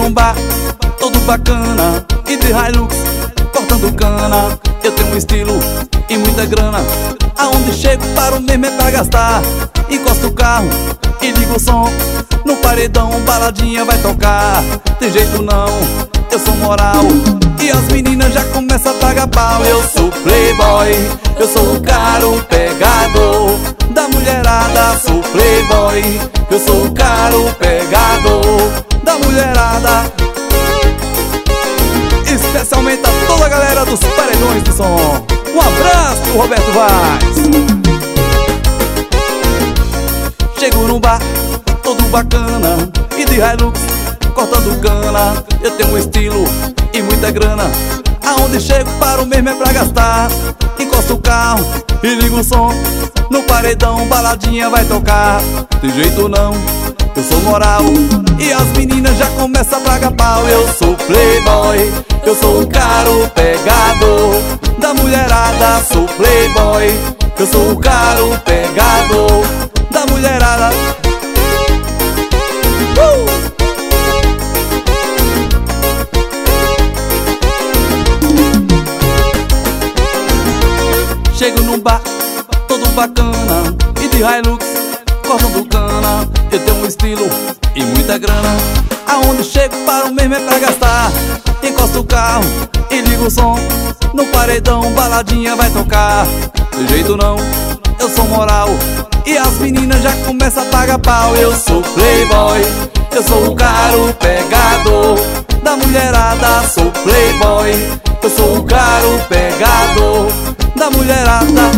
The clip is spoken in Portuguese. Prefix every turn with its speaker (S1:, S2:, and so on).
S1: num bar todo bacana e de Hilux cortando cana. Eu tenho um estilo e muita grana. Aonde chego paro mesmo é pra gastar. Encosto o carro e ligo o som. No paredão baladinha vai tocar. Tem jeito não, eu sou moral. E as meninas já começam a pagar pau. Eu sou playboy, eu sou o cara, o pegador da mulherada. Sou playboy, eu sou o cara, o pegador da mulherada. Especialmente a toda a galera dos paredões de som. Um abraço pro Roberto Vaz. Chego num bar todo bacana e de Hilux cortando cana. Eu tenho um estilo e muita grana. Aonde chego paro mesmo é pra gastar. Encosto o carro e ligo o som. No paredão baladinha vai tocar. Tem jeito não, eu sou moral. E as meninas já começam a pagar pau. Eu sou playboy, eu sou o cara, o pegador da mulherada. Sou playboy, eu sou o cara, o pegador da mulherada. Chego num bar todo bacana e de Hilux cortando cana. Eu tenho um estilo e muita grana. Aonde chego paro mesmo é pra gastar. Encosto o carro e ligo o som. No paredão baladinha vai tocar. De jeito não, eu sou moral. E as meninas já começam a pagar pau. Eu sou playboy, eu sou o cara, o pegador da mulherada. Sou playboy, eu sou o cara, o pegador da mulherada.